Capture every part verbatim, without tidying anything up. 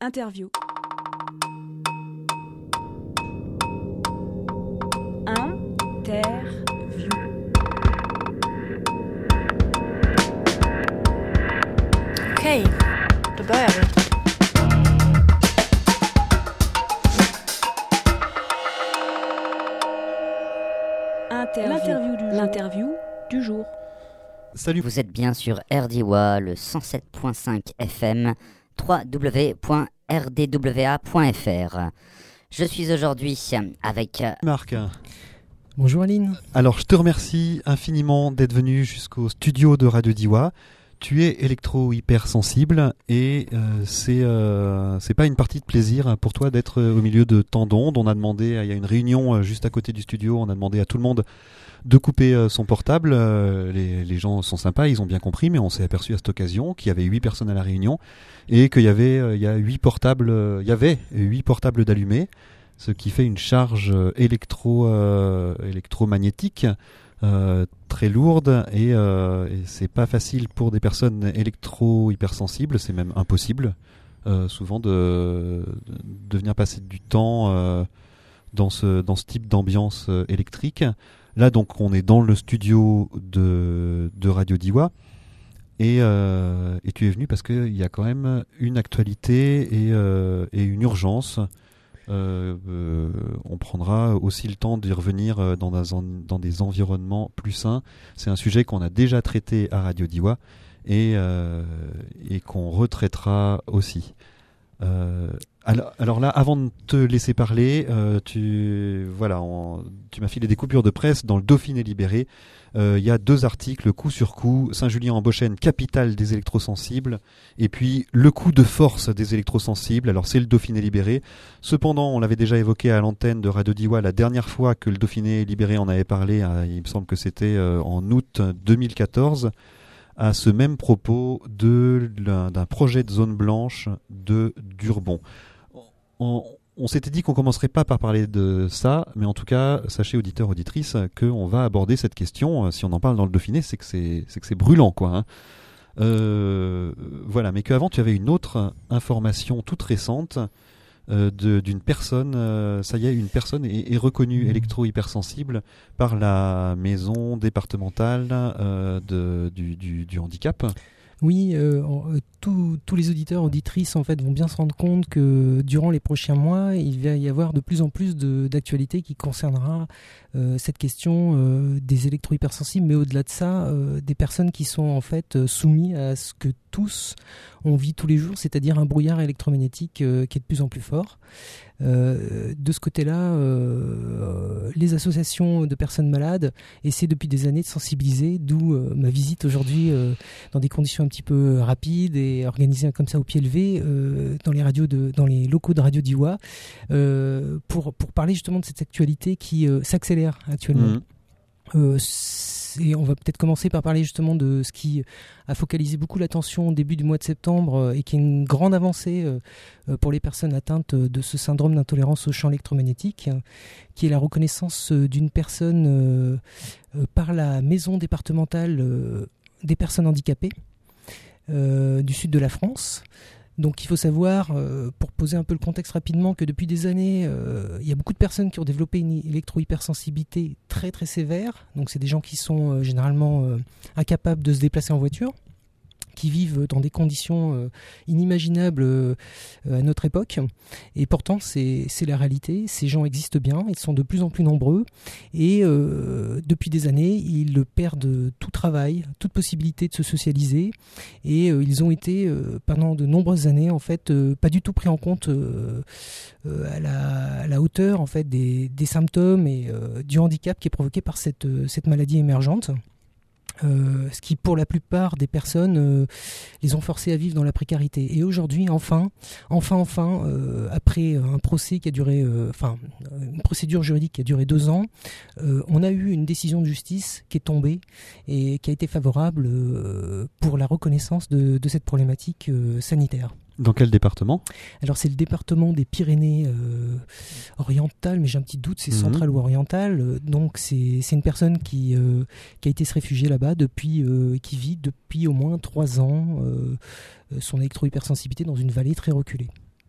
Interview. Interview. Okej, då börjar vi. Interview. L'interview du jour. L'interview du jour. Salut. Vous êtes bien sur R D W A, le cent sept virgule cinq F M, w w w point r d w a point f r. Je suis aujourd'hui avec Marc. Bonjour Aline. Alors je te remercie infiniment d'être venu jusqu'au studio de Radio D W A. Tu es électro-hypersensible et euh, c'est euh, c'est pas une partie de plaisir pour toi d'être au milieu de tant d'ondes. On a demandé, il y a une réunion juste à côté du studio, on a demandé à tout le monde de couper euh, son portable. Euh, les, les gens sont sympas, ils ont bien compris, mais on s'est aperçu à cette occasion qu'il y avait huit personnes à la réunion et qu'il y avait euh, il y a huit portables, euh, il y avait huit portables d'allumés, ce qui fait une charge électro euh, électromagnétique euh, très lourde et, euh, et c'est pas facile pour des personnes électro-hypersensibles, c'est même impossible euh, souvent de, de venir passer du temps euh, dans ce dans ce type d'ambiance euh, électrique. Là donc on est dans le studio de, de Radio D W A et, euh, et tu es venu parce qu'il y a quand même une actualité et, euh, et une urgence. Euh, euh, on prendra aussi le temps d'y revenir dans, un, dans des environnements plus sains. C'est un sujet qu'on a déjà traité à Radio D W A et, euh, et qu'on retraitera aussi. Euh, alors, alors là, avant de te laisser parler, euh, tu, voilà, on, tu m'as filé des coupures de presse dans le Dauphiné libéré. Il euh, y a deux articles, coup sur coup, Saint-Julien-en-Beauchêne, capitale des électrosensibles, et puis le coup de force des électrosensibles. Alors c'est le Dauphiné libéré. Cependant, on l'avait déjà évoqué à l'antenne de Radio D W A la dernière fois que le Dauphiné libéré en avait parlé, hein, il me semble que c'était euh, en août deux mille quatorze, à ce même propos de, d'un projet de zone blanche de Durbon. On, on s'était dit qu'on commencerait pas par parler de ça, mais en tout cas, sachez auditeurs, auditrices, qu'on va aborder cette question. Si on en parle dans le Dauphiné, c'est que c'est, c'est, que c'est brûlant, quoi. Hein. Euh, voilà, mais qu'avant, tu avais une autre information toute récente euh, de, d'une personne. Euh, ça y est, une personne est, est reconnue électro-hypersensible par la maison départementale euh, de, du, du, du handicap. Oui, euh, tous les auditeurs, auditrices en fait vont bien se rendre compte que durant les prochains mois, il va y avoir de plus en plus de, d'actualités qui concernera euh, cette question euh, des électro-hypersensibles, mais au-delà de ça, euh, des personnes qui sont en fait soumises à ce que tous on vit tous les jours, c'est-à-dire un brouillard électromagnétique euh, qui est de plus en plus fort. Euh, de ce côté-là, euh, les associations de personnes malades essaient depuis des années de sensibiliser, d'où euh, ma visite aujourd'hui euh, dans des conditions un petit peu rapides et organisée comme ça au pied levé euh, dans les radios de, dans les locaux de Radio D W A euh, pour pour parler justement de cette actualité qui euh, s'accélère actuellement. Mmh. Euh, et on va peut-être commencer par parler justement de ce qui a focalisé beaucoup l'attention au début du mois de septembre euh, et qui est une grande avancée euh, pour les personnes atteintes de ce syndrome d'intolérance au champ électromagnétique, euh, qui est la reconnaissance euh, d'une personne euh, euh, par la maison départementale euh, des personnes handicapées euh, du sud de la France. Donc il faut savoir, euh, pour poser un peu le contexte rapidement, que depuis des années, euh, il y a beaucoup de personnes qui ont développé une électro-hypersensibilité très très sévère. Donc c'est des gens qui sont euh, généralement euh, incapables de se déplacer en voiture, qui vivent dans des conditions euh, inimaginables euh, à notre époque. Et pourtant, c'est, c'est la réalité. Ces gens existent bien, ils sont de plus en plus nombreux. Et euh, depuis des années, ils perdent tout travail, toute possibilité de se socialiser. Et euh, ils ont été, euh, pendant de nombreuses années, en fait, euh, pas du tout pris en compte euh, euh, à, la, à la hauteur en fait, des, des symptômes et euh, du handicap qui est provoqué par cette, cette maladie émergente. Euh, ce qui pour la plupart des personnes euh, les ont forcés à vivre dans la précarité. Et aujourd'hui, enfin, enfin, enfin, euh, après un procès qui a duré, enfin, euh, une procédure juridique qui a duré deux ans, euh, on a eu une décision de justice qui est tombée et qui a été favorable euh, pour la reconnaissance de, de cette problématique euh, sanitaire. Dans quel département ? Alors c'est le département des Pyrénées euh, orientales, mais j'ai un petit doute, c'est mmh. central ou oriental. Donc c'est, c'est une personne qui, euh, qui a été se réfugier là-bas depuis, euh, qui vit depuis au moins trois ans euh, son électro-hypersensibilité dans une vallée très reculée.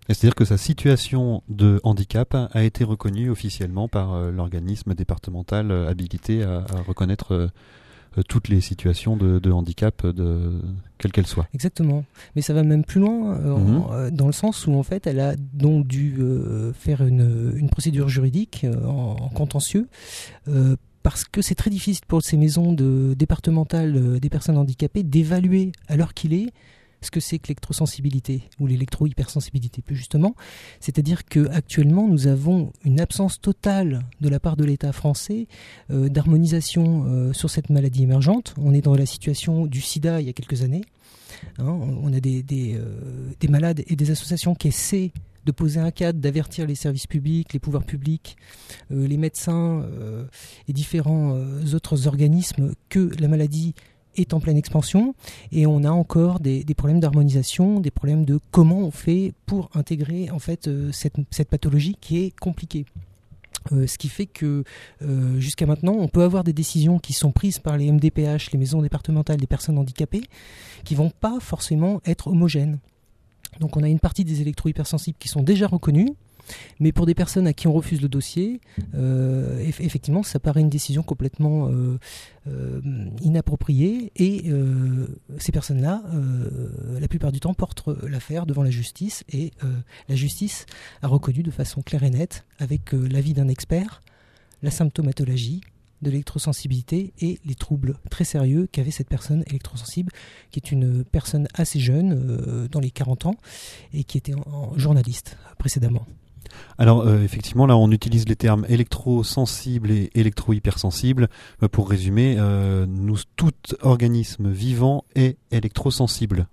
C'est-à-dire que sa situation de handicap a été reconnue officiellement par euh, l'organisme départemental euh, habilité à, à reconnaître euh, euh, toutes les situations de, de handicap, de, quelles qu'elles soient. Exactement. Mais ça va même plus loin, euh, Mhm. en- euh, dans le sens où en fait, elle a donc dû euh, faire une, une procédure juridique euh, en, en contentieux, euh, parce que c'est très difficile pour ces maisons de, départementales euh, des personnes handicapées d'évaluer à l'heure qu'il est ce que c'est que l'électrosensibilité ou l'électro-hypersensibilité plus justement. C'est-à-dire qu'actuellement, nous avons une absence totale de la part de l'État français euh, d'harmonisation euh, sur cette maladie émergente. On est dans la situation du sida il y a quelques années. Hein, on on a des, des, euh, des malades et des associations qui essaient de poser un cadre, d'avertir les services publics, les pouvoirs publics, euh, les médecins euh, et différents euh, autres organismes que la maladie est en pleine expansion, et on a encore des, des problèmes d'harmonisation, des problèmes de comment on fait pour intégrer en fait euh, cette, cette pathologie qui est compliquée. Euh, ce qui fait que euh, jusqu'à maintenant, on peut avoir des décisions qui sont prises par les M D P H, les maisons départementales des personnes handicapées, qui vont pas forcément être homogènes. Donc on a une partie des électro-hypersensibles qui sont déjà reconnus, mais pour des personnes à qui on refuse le dossier, euh, eff- effectivement, ça paraît une décision complètement euh, euh, inappropriée, et euh, ces personnes-là, euh, la plupart du temps, portent l'affaire devant la justice, et euh, la justice a reconnu de façon claire et nette, avec euh, l'avis d'un expert, la symptomatologie de l'électrosensibilité et les troubles très sérieux qu'avait cette personne électrosensible, qui est une personne assez jeune, euh, dans les quarante ans, et qui était en, en journaliste précédemment. Alors euh, effectivement, là on utilise les termes électrosensible et électro-hypersensible. Euh, pour résumer, euh, nous, tout organisme vivant est électrosensible.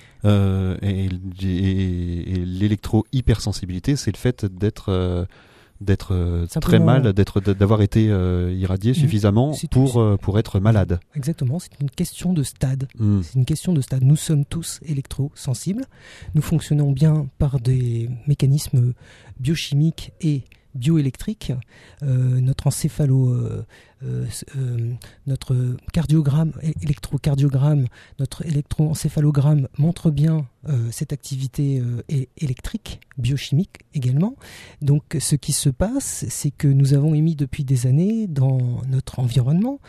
Euh, et et, et l'électro-hypersensibilité, c'est le fait d'être... Euh, d'être euh, très Simplement, mal, d'être, d'avoir été euh, irradié suffisamment c'est tout. pour, euh, pour être malade. Exactement, c'est une question de stade. Mm. C'est une question de stade. Nous sommes tous électrosensibles. Nous fonctionnons bien par des mécanismes biochimiques et bioélectriques. Euh, notre encéphalo, euh, euh, euh, notre cardiogramme, é- électrocardiogramme, notre électroencéphalogramme montre bien euh, cette activité euh, é- électrique, biochimique également. Donc ce qui se passe, c'est que nous avons émis depuis des années dans notre environnement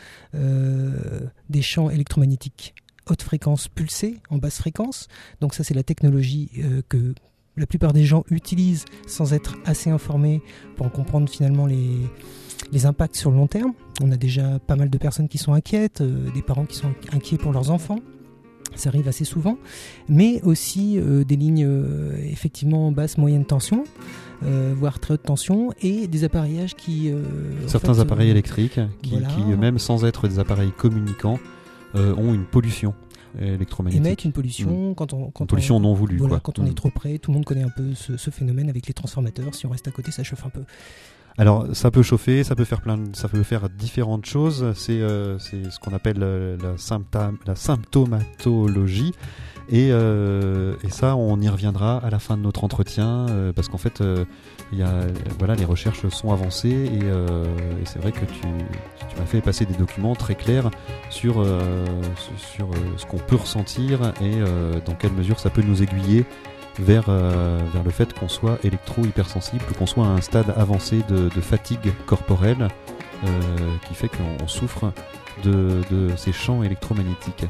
euh, des champs électromagnétiques haute fréquence pulsés en basse fréquence. Donc ça, c'est la technologie euh, que la plupart des gens utilisent sans être assez informés pour en comprendre finalement les, les impacts sur le long terme. On a déjà pas mal de personnes qui sont inquiètes, euh, des parents qui sont inquiets pour leurs enfants. Ça arrive assez souvent, mais aussi euh, des lignes euh, effectivement basse moyenne tension, euh, voire très haute tension, et des appareillages qui... euh, en Certains fait, appareils euh, électriques qui, voilà. qui eux-mêmes, sans être des appareils communicants, euh, ont une pollution électromagnétique. émettent une pollution quand on... Quand Une pollution on, non voulue. Voilà, quoi. quand on Mm. est trop près, tout le monde connaît un peu ce, ce phénomène avec les transformateurs. Si on reste à côté, ça chauffe un peu. Alors, ça peut chauffer, ça peut faire plein, de- ça peut faire différentes choses. C'est, euh, c'est ce qu'on appelle euh, la, symptôme, la symptomatologie. Et, euh, et ça, on y reviendra à la fin de notre entretien, euh, parce qu'en fait, euh, il y a, voilà, les recherches sont avancées, et, euh, et c'est vrai que tu, tu m'as fait passer des documents très clairs sur, euh, sur euh, ce qu'on peut ressentir, et euh, dans quelle mesure ça peut nous aiguiller vers, euh, vers le fait qu'on soit électro-hypersensible, qu'on soit à un stade avancé de, de fatigue corporelle, euh, qui fait qu'on souffre de, de ces champs électromagnétiques.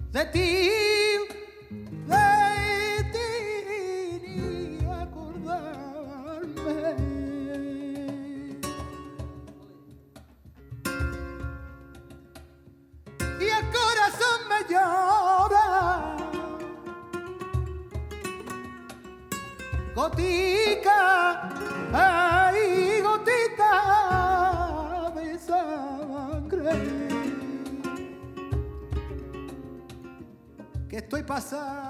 de ti, de ti ni acordarme. Y el corazón me llora, gotica, ay, gotita de sangre que estoy pasando.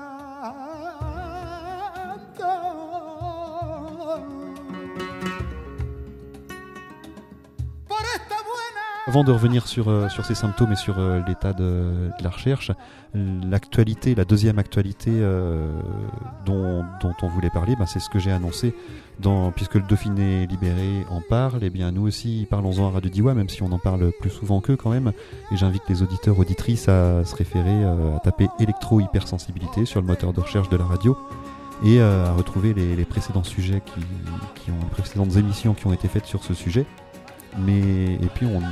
Por esta buena. Avant de revenir sur, euh, sur ces symptômes et sur euh, l'état de, de la recherche, l'actualité, la deuxième actualité euh, dont, dont on voulait parler, ben c'est ce que j'ai annoncé, dans, puisque le Dauphiné libéré en parle, et bien nous aussi parlons-en à Radio Diois, même si on en parle plus souvent qu'eux quand même, et j'invite les auditeurs auditrices à se référer, euh, à taper électro-hypersensibilité sur le moteur de recherche de la radio, et euh, à retrouver les, les précédents sujets, qui, qui ont, les précédentes émissions qui ont été faites sur ce sujet. Mais et puis on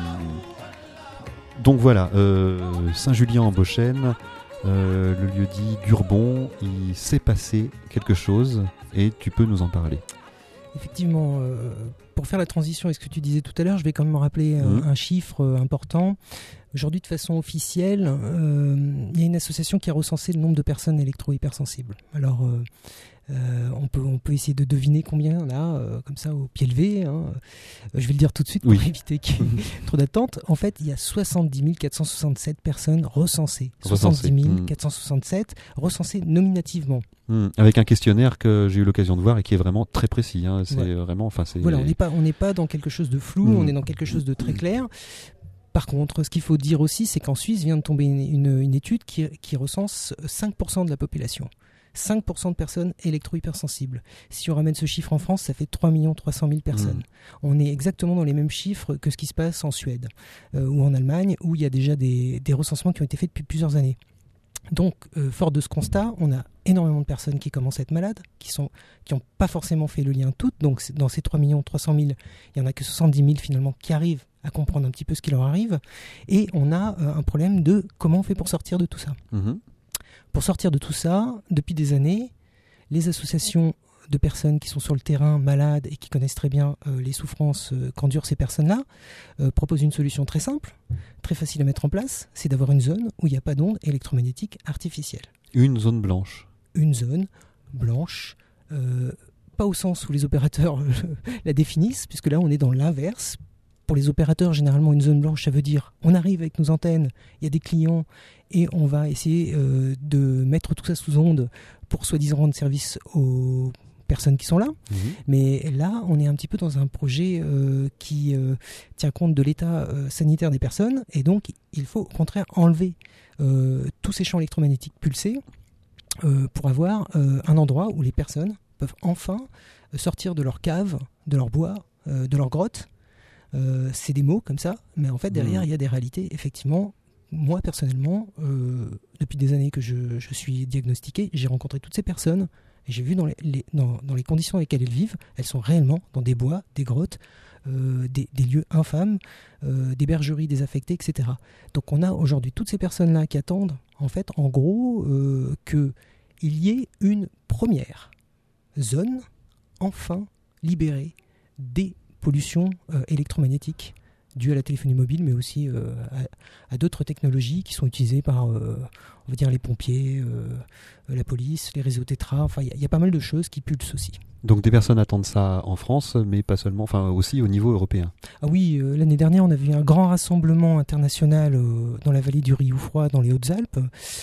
donc voilà, euh, Saint-Julien-en-Beauchêne, euh, le lieu-dit d'Urbon, il s'est passé quelque chose et tu peux nous en parler. Effectivement, euh, pour faire la transition avec ce que tu disais tout à l'heure, je vais quand même rappeler mmh. un, un chiffre euh, important. Aujourd'hui, de façon officielle, euh, il y a une association qui a recensé le nombre de personnes électro-hypersensibles. Alors, euh, euh, on, peut, on peut essayer de deviner combien il y en a, euh, comme ça, au pied levé. Hein. Euh, je vais le dire tout de suite pour oui. éviter qu'il y ait trop d'attente. En fait, il y a soixante-dix mille quatre cent soixante-sept personnes recensées. recensées. soixante-dix mille quatre cent soixante-sept recensées nominativement. Mmh. Avec un questionnaire que j'ai eu l'occasion de voir et qui est vraiment très précis. Hein. C'est ouais. vraiment, enfin, c'est... Voilà, on n'est pas, on n'est pas dans quelque chose de flou, mmh. on est dans quelque chose de très clair. Par contre, ce qu'il faut dire aussi, c'est qu'en Suisse vient de tomber une, une, une étude qui, qui recense cinq pour cent de la population. cinq pour cent de personnes électro-hypersensibles. Si on ramène ce chiffre en France, ça fait trois millions trois cent mille personnes. Mmh. On est exactement dans les mêmes chiffres que ce qui se passe en Suède euh, ou en Allemagne, où il y a déjà des, des recensements qui ont été faits depuis plusieurs années. Donc, euh, fort de ce constat, on a énormément de personnes qui commencent à être malades, qui sont, qui n'ont pas forcément fait le lien toutes. Donc, dans ces trois millions trois cent mille, il n'y en a que soixante-dix mille finalement qui arrivent à comprendre un petit peu ce qui leur arrive. Et on a euh, un problème de comment on fait pour sortir de tout ça. Mmh. Pour sortir de tout ça, depuis des années, les associations de personnes qui sont sur le terrain malades et qui connaissent très bien euh, les souffrances euh, qu'endurent ces personnes-là, euh, proposent une solution très simple, très facile à mettre en place, c'est d'avoir une zone où il n'y a pas d'ondes électromagnétiques artificielles. Une zone blanche. Une zone blanche, euh, pas au sens où les opérateurs la définissent, puisque là on est dans l'inverse. Pour les opérateurs, généralement, une zone blanche, ça veut dire on arrive avec nos antennes, il y a des clients et on va essayer euh, de mettre tout ça sous onde pour soi-disant rendre service aux personnes qui sont là. Mmh. Mais là, on est un petit peu dans un projet euh, qui euh, tient compte de l'état euh, sanitaire des personnes et donc il faut au contraire enlever euh, tous ces champs électromagnétiques pulsés euh, pour avoir euh, un endroit où les personnes peuvent enfin sortir de leur cave, de leur bois, euh, de leur grotte. Euh, c'est des mots comme ça, mais en fait derrière il mmh. y a des réalités. Effectivement, moi personnellement, euh, depuis des années que je, je suis diagnostiqué, j'ai rencontré toutes ces personnes et j'ai vu dans les, les, dans, dans les conditions dans lesquelles elles vivent, elles sont réellement dans des bois, des grottes, euh, des, des lieux infâmes, euh, des bergeries désaffectées, et cetera. Donc on a aujourd'hui toutes ces personnes-là qui attendent, en fait, en gros, euh, qu'il y ait une première zone enfin libérée des pollution euh, électromagnétique due à la téléphonie mobile, mais aussi euh, à, à d'autres technologies qui sont utilisées par, euh, on va dire, les pompiers, euh, la police, les réseaux tétra. Enfin, il y, y a pas mal de choses qui pulsent aussi. Donc des personnes attendent ça en France, mais pas seulement, enfin aussi au niveau européen. Ah oui, euh, l'année dernière, on avait eu un grand rassemblement international euh, dans la vallée du Rioufroid, dans les Hautes-Alpes.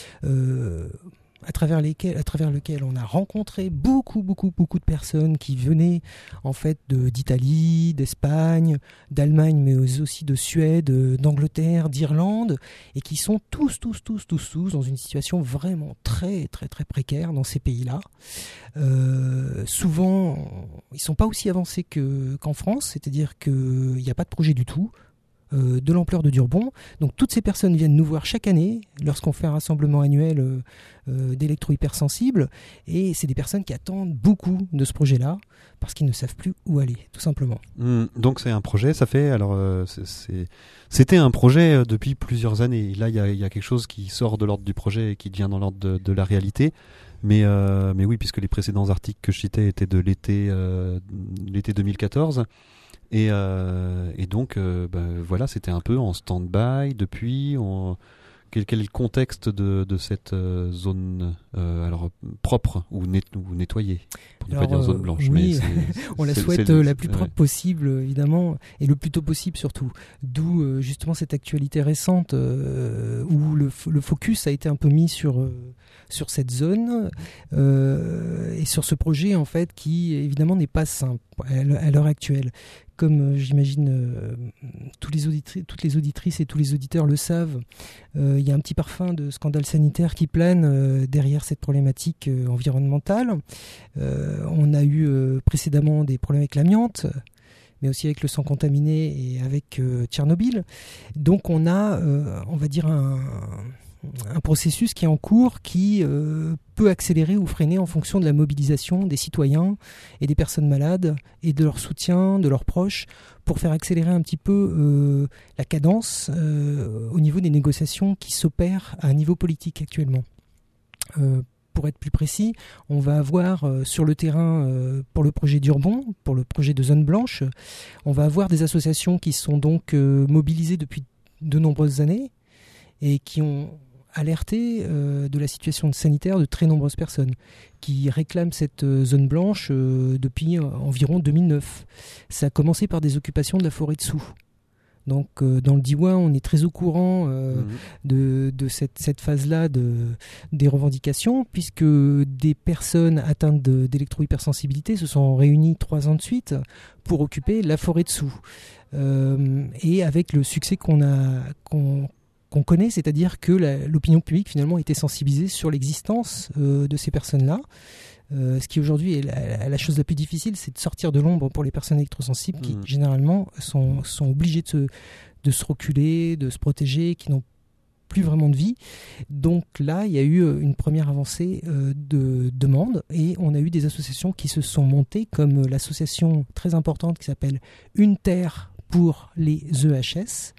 Euh, À travers, lesquels, à travers lequel on a rencontré beaucoup, beaucoup, beaucoup de personnes qui venaient en fait de, d'Italie, d'Espagne, d'Allemagne, mais aussi de Suède, d'Angleterre, d'Irlande, et qui sont tous, tous, tous, tous, tous dans une situation vraiment très, très, très précaire dans ces pays-là. Euh, souvent, ils ne sont pas aussi avancés que, qu'en France, c'est-à-dire qu'il n'y a pas de projet du tout. euh, de l'ampleur de Durbon. Donc toutes ces personnes viennent nous voir chaque année lorsqu'on fait un rassemblement annuel euh, euh, d'électro-hypersensibles, et c'est des personnes qui attendent beaucoup de ce projet-là parce qu'ils ne savent plus où aller, tout simplement. Mmh, donc c'est un projet, ça fait alors euh, c'est, c'est, c'était un projet euh, depuis plusieurs années. Et là il y a, y a quelque chose qui sort de l'ordre du projet et qui devient dans l'ordre de, de la réalité. Mais euh, mais oui, puisque les précédents articles que je citais étaient de l'été euh, l'été deux mille quatorze. Et, euh, et donc, euh, ben, voilà, c'était un peu en stand-by depuis. On... Quel, quel est le contexte de, de cette euh, zone euh, alors, propre ou, net, ou nettoyée, pour ne alors, pas dire zone blanche. Oui, mais c'est, on la c'est, souhaite c'est, euh, c'est, la plus propre ouais. possible, évidemment, et le plus tôt possible surtout. D'où euh, justement cette actualité récente euh, où le, le focus a été un peu mis sur... Euh, sur cette zone euh, et sur ce projet en fait qui évidemment n'est pas simple à l'heure actuelle. Comme euh, j'imagine euh, tous les auditri- toutes les auditrices et tous les auditeurs le savent, euh, il y a un petit parfum de scandale sanitaire qui plane euh, derrière cette problématique euh, environnementale. Euh, on a eu euh, précédemment des problèmes avec l'amiante, mais aussi avec le sang contaminé et avec euh, Tchernobyl. Donc on a, euh, on va dire, un... un processus qui est en cours qui euh, peut accélérer ou freiner en fonction de la mobilisation des citoyens et des personnes malades et de leur soutien, de leurs proches, pour faire accélérer un petit peu euh, la cadence euh, au niveau des négociations qui s'opèrent à un niveau politique actuellement. Euh, Pour être plus précis, on va avoir euh, sur le terrain, euh, pour le projet Durbon, pour le projet de zone blanche, on va avoir des associations qui sont donc euh, mobilisées depuis de nombreuses années et qui ont alerté euh, de la situation sanitaire de très nombreuses personnes qui réclament cette euh, zone blanche euh, depuis euh, environ deux mille neuf. Ça a commencé par des occupations de la forêt de Soux. Donc euh, dans le Diois, on est très au courant euh, mmh. de, de cette, cette phase-là de, des revendications, puisque des personnes atteintes de, d'électro-hypersensibilité se sont réunies trois ans de suite pour occuper la forêt de Soux. Euh, et avec le succès qu'on a... Qu'on, qu'on connaît, c'est-à-dire que la, l'opinion publique finalement était sensibilisée sur l'existence euh, de ces personnes-là. Euh, ce qui aujourd'hui est la, la chose la plus difficile, c'est de sortir de l'ombre pour les personnes électrosensibles qui mmh. généralement sont, sont obligées de se, de se reculer, de se protéger, qui n'ont plus vraiment de vie. Donc là, il y a eu une première avancée euh, de demande et on a eu des associations qui se sont montées, comme l'association très importante qui s'appelle Une Terre pour les E H S,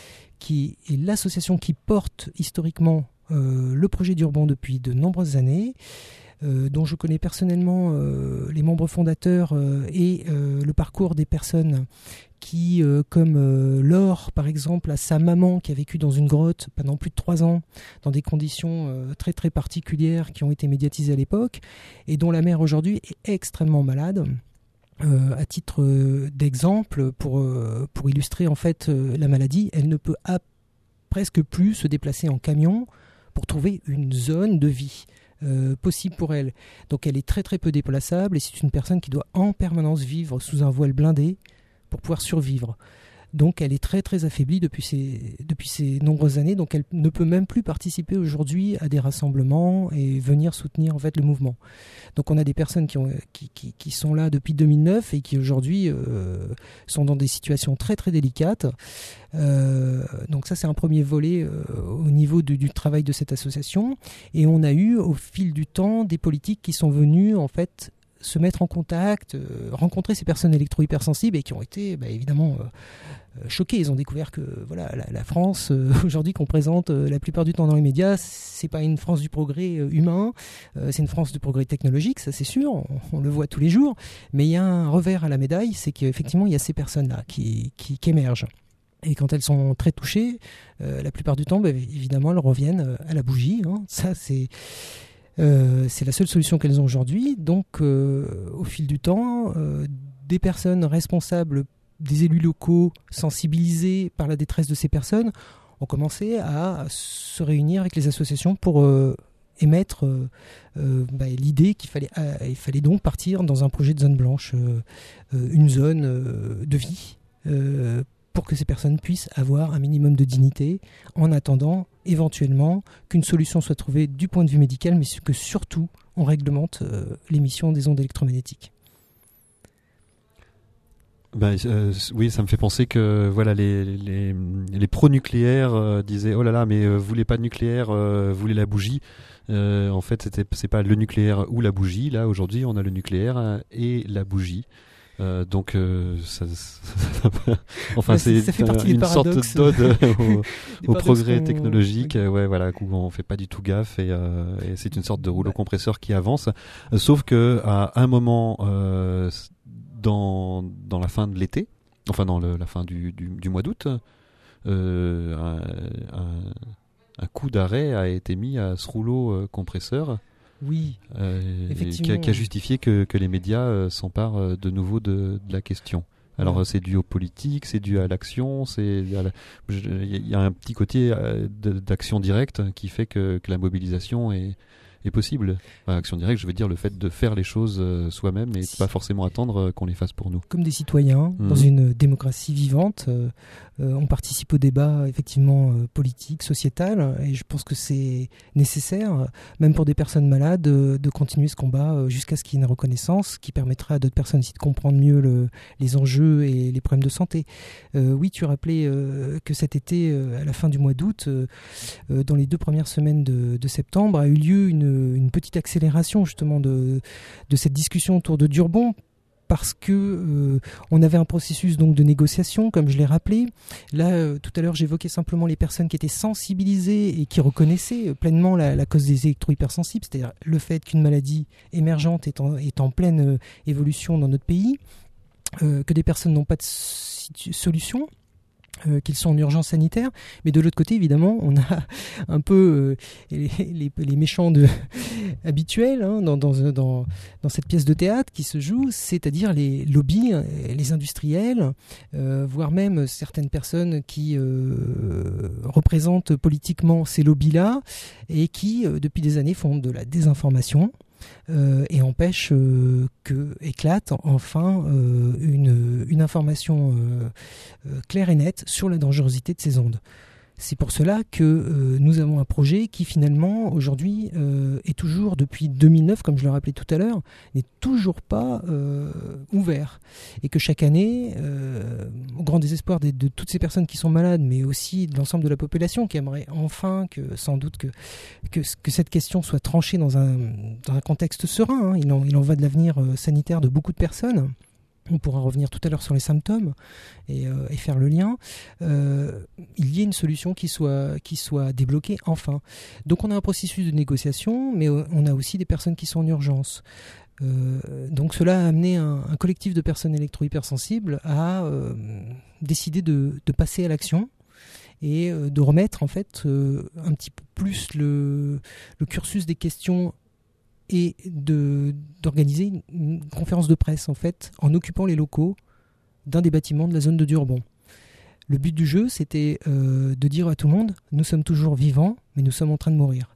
qui est l'association qui porte historiquement euh, le projet Durbon depuis de nombreuses années, euh, dont je connais personnellement euh, les membres fondateurs euh, et euh, le parcours des personnes qui, euh, comme euh, Laure par exemple, a sa maman qui a vécu dans une grotte pendant plus de trois ans, dans des conditions euh, très très particulières qui ont été médiatisées à l'époque, et dont la mère aujourd'hui est extrêmement malade. Euh, à titre euh, d'exemple, pour, euh, pour illustrer en fait euh, la maladie, elle ne peut à, presque plus se déplacer en camion pour trouver une zone de vie euh, possible pour elle. Donc elle est très très peu déplaçable et c'est une personne qui doit en permanence vivre sous un voile blindé pour pouvoir survivre. Donc elle est très très affaiblie depuis ces, depuis ces nombreuses années, donc elle ne peut même plus participer aujourd'hui à des rassemblements et venir soutenir en fait le mouvement. Donc on a des personnes qui, ont, qui, qui, qui sont là depuis deux mille neuf et qui aujourd'hui euh, sont dans des situations très très délicates. Euh, donc ça c'est un premier volet euh, au niveau de, du travail de cette association. Et on a eu au fil du temps des politiques qui sont venus en fait se mettre en contact, euh, rencontrer ces personnes électro-hypersensibles et qui ont été bah, évidemment euh, choqués. Ils ont découvert que voilà, la, la France, euh, aujourd'hui qu'on présente euh, la plupart du temps dans les médias, c'est pas une France du progrès euh, humain, euh, c'est une France du progrès technologique, ça c'est sûr, on, on le voit tous les jours, mais il y a un revers à la médaille, c'est qu'effectivement il y a ces personnes-là qui, qui, qui émergent. Et quand elles sont très touchées, euh, la plupart du temps, bah, évidemment, elles reviennent à la bougie. Hein. Ça, c'est... Euh, c'est la seule solution qu'elles ont aujourd'hui. Donc, euh, au fil du temps, euh, des personnes responsables, des élus locaux sensibilisés par la détresse de ces personnes ont commencé à se réunir avec les associations pour euh, émettre euh, euh, bah, l'idée qu'il fallait, euh, il fallait donc partir dans un projet de zone blanche, euh, euh, une zone euh, de vie, euh, pour que ces personnes puissent avoir un minimum de dignité en attendant éventuellement qu'une solution soit trouvée du point de vue médical, mais que surtout on réglemente euh, l'émission des ondes électromagnétiques. Ben, euh, oui, ça me fait penser que voilà les les, les pro-nucléaires euh, disaient oh là là mais euh, vous voulez pas de nucléaire, euh, vous voulez la bougie. Euh, en fait, c'était c'est pas le nucléaire ou la bougie. Là aujourd'hui, on a le nucléaire et la bougie. Euh, donc euh, ça, ça, ça, enfin ouais, c'est ça fait partie une des paradoxes. sorte d'ode au, au progrès qu'on... technologique. Okay. Ouais, voilà, où on fait pas du tout gaffe et, euh, et c'est une sorte de rouleau compresseur qui avance. Euh, sauf que à un moment euh, dans dans la fin de l'été, enfin dans le, la fin du, du, du mois d'août, euh, un, un, un coup d'arrêt a été mis à ce rouleau euh, compresseur. Oui, euh, effectivement. Qui a, qui a justifié que, que les médias euh, s'emparent euh, de nouveau de, de la question. Alors ouais. C'est dû aux politiques, c'est dû à l'action, c'est il y a un petit côté euh, d'action directe qui fait que, que la mobilisation est est possible. Enfin, action directe, je veux dire le fait de faire les choses euh, soi-même et si. Pas forcément attendre euh, qu'on les fasse pour nous. Comme des citoyens, mmh. dans une démocratie vivante, euh, euh, on participe au débat effectivement euh, politique, sociétal, et je pense que c'est nécessaire, même pour des personnes malades, euh, de continuer ce combat euh, jusqu'à ce qu'il y ait une reconnaissance qui permettra à d'autres personnes aussi de comprendre mieux le, les enjeux et les problèmes de santé. Euh, oui, tu rappelais euh, que cet été, euh, à la fin du mois d'août, euh, euh, dans les deux premières semaines de, de septembre, a eu lieu une une petite accélération justement de, de cette discussion autour de Durbon parce que euh, on avait un processus donc de négociation, comme je l'ai rappelé. Là, euh, tout à l'heure, j'évoquais simplement les personnes qui étaient sensibilisées et qui reconnaissaient pleinement la, la cause des électro-hypersensibles, c'est-à-dire le fait qu'une maladie émergente est en, est en pleine euh, évolution dans notre pays, euh, que des personnes n'ont pas de situ- solution. Euh, qu'ils sont en urgence sanitaire, mais de l'autre côté évidemment on a un peu euh, les, les, les méchants de, habituels hein, dans, dans, dans, dans cette pièce de théâtre qui se joue, c'est-à-dire les lobbies, les industriels, euh, voire même certaines personnes qui euh, représentent politiquement ces lobbies-là et qui euh, depuis des années font de la désinformation. Euh, et empêche euh, que éclate enfin euh, une, une information euh, euh, claire et nette sur la dangerosité de ces ondes. C'est pour cela que euh, nous avons un projet qui finalement aujourd'hui euh, est toujours depuis deux mille neuf, comme je le rappelais tout à l'heure, n'est toujours pas euh, ouvert. Et que chaque année, euh, au grand désespoir de, de toutes ces personnes qui sont malades, mais aussi de l'ensemble de la population qui aimerait enfin que sans doute que, que, que cette question soit tranchée dans un, dans un contexte serein. Hein. Il en, il en va de l'avenir euh, sanitaire de beaucoup de personnes. On pourra revenir tout à l'heure sur les symptômes et, euh, et faire le lien. Euh, il y ait une solution qui soit, qui soit débloquée enfin. Donc on a un processus de négociation, mais on a aussi des personnes qui sont en urgence. Euh, donc cela a amené un, un collectif de personnes électro-hypersensibles à euh, décider de, de passer à l'action et euh, de remettre en fait euh, un petit peu plus le, le cursus des questions et de, d'organiser une, une conférence de presse en fait en occupant les locaux d'un des bâtiments de la zone de Durbon. Le but du jeu, c'était euh, de dire à tout le monde, nous sommes toujours vivants, mais nous sommes en train de mourir.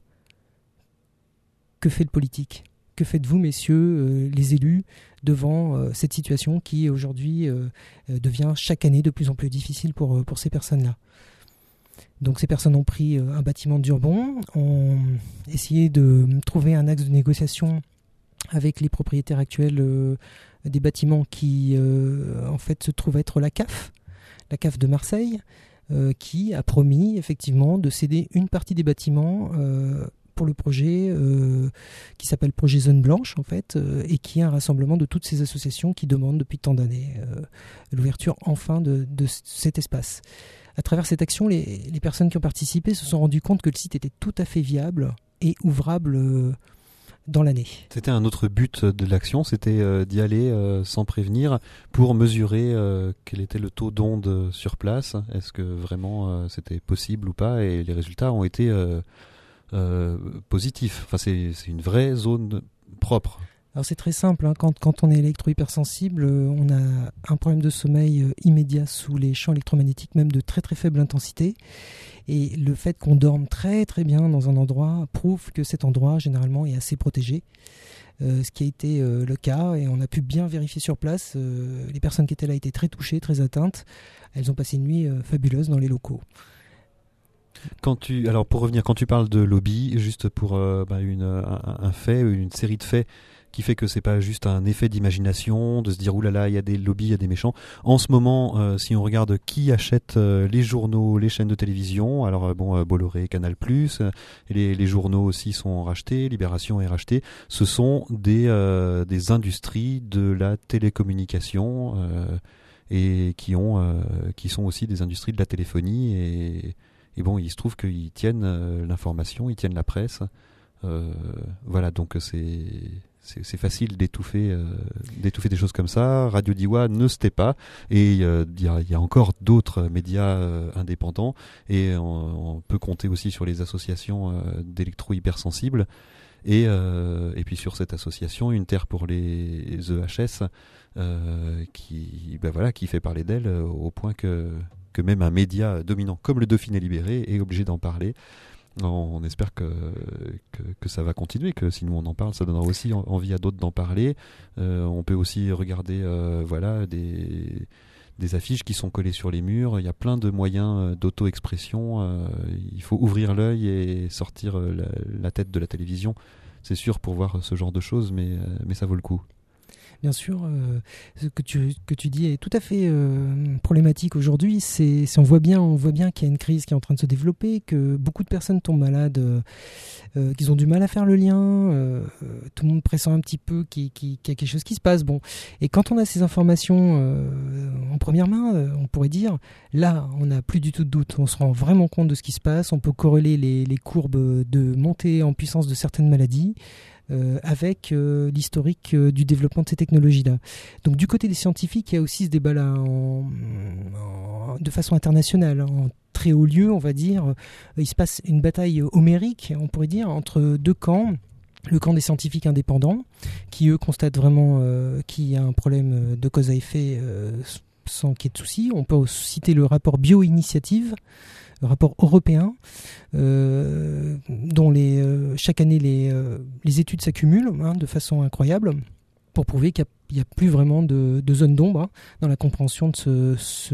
Que fait le politique ? Que faites-vous, messieurs, euh, les élus, devant euh, cette situation qui aujourd'hui euh, devient chaque année de plus en plus difficile pour, pour ces personnes-là ? Donc ces personnes ont pris un bâtiment de Durbon, ont essayé de trouver un axe de négociation avec les propriétaires actuels euh, des bâtiments qui euh, en fait se trouvent être la C A F, la C A F de Marseille, euh, qui a promis effectivement de céder une partie des bâtiments euh, pour le projet euh, qui s'appelle Projet Zone Blanche en fait, euh, et qui est un rassemblement de toutes ces associations qui demandent depuis tant d'années euh, l'ouverture enfin de, de cet espace. À travers cette action, les, les personnes qui ont participé se sont rendues compte que le site était tout à fait viable et ouvrable euh, dans l'année. C'était un autre but de l'action, c'était euh, d'y aller euh, sans prévenir pour mesurer euh, quel était le taux d'onde sur place. Est-ce que vraiment euh, c'était possible ou pas ? Et les résultats ont été euh, euh, positifs. Enfin, c'est, c'est une vraie zone propre. Alors c'est très simple, hein. quand, quand on est électro-hypersensible, euh, on a un problème de sommeil euh, immédiat sous les champs électromagnétiques, même de très très faible intensité. Et le fait qu'on dorme très très bien dans un endroit prouve que cet endroit généralement est assez protégé. Euh, ce qui a été euh, le cas, et on a pu bien vérifier sur place. Euh, les personnes qui étaient là étaient très touchées, très atteintes. Elles ont passé une nuit euh, fabuleuse dans les locaux. Quand tu, alors pour revenir, quand tu parles de lobby, juste pour euh, bah, une, un, un fait, une série de faits qui fait que c'est pas juste un effet d'imagination, de se dire oulala, il y a des lobbies, il y a des méchants. En ce moment, euh, si on regarde qui achète euh, les journaux, les chaînes de télévision, alors euh, bon, euh, Bolloré, Canal+, euh, et les, les journaux aussi sont rachetés, Libération est racheté, ce sont des, euh, des industries de la télécommunication euh, et qui, ont, euh, qui sont aussi des industries de la téléphonie et, et bon, il se trouve qu'ils tiennent euh, l'information, ils tiennent la presse. Euh, voilà, donc c'est, c'est, c'est facile d'étouffer, euh, d'étouffer des choses comme ça. Radio Diois ne se tait pas, et il euh, y, y a encore d'autres médias euh, indépendants, et on, on peut compter aussi sur les associations euh, d'électro-hypersensibles, et, euh, et puis sur cette association, Une Terre pour les E H S, euh, qui, ben voilà, qui fait parler d'elle euh, au point que, que même un média dominant comme le Dauphiné Libéré est obligé d'en parler. On espère que, que, que ça va continuer, que si nous on en parle, ça donnera aussi envie à d'autres d'en parler. Euh, on peut aussi regarder euh, voilà, des, des affiches qui sont collées sur les murs. Il y a plein de moyens d'auto-expression. Euh, il faut ouvrir l'œil et sortir la, la tête de la télévision, c'est sûr, pour voir ce genre de choses, mais, mais ça vaut le coup. Bien sûr, euh, ce que tu, que tu dis est tout à fait euh, problématique aujourd'hui. C'est, c'est, on voit bien, on voit bien qu'il y a une crise qui est en train de se développer, que beaucoup de personnes tombent malades, euh, euh, qu'ils ont du mal à faire le lien, euh, tout le monde pressent un petit peu qu'il, qu'il, qu'il y a quelque chose qui se passe. Bon, et quand on a ces informations euh, en première main, euh, on pourrait dire, là, on n'a plus du tout de doute. On se rend vraiment compte de ce qui se passe. On peut corréler les, les courbes de montée en puissance de certaines maladies. Euh, avec euh, l'historique euh, du développement de ces technologies-là. Donc du côté des scientifiques, il y a aussi ce débat-là en, en, de façon internationale, en très haut lieu, on va dire. Il se passe une bataille homérique, on pourrait dire, entre deux camps. Le camp des scientifiques indépendants, qui eux constatent vraiment euh, qu'il y a un problème de cause à effet euh, sans qu'il y ait de soucis. On peut aussi citer le rapport Bio-Initiative, le rapport européen, euh, dont les, euh, chaque année les, euh, les études s'accumulent hein, de façon incroyable pour prouver qu'il n'y a, a plus vraiment de, de zone d'ombre hein, dans la compréhension de, ce, ce,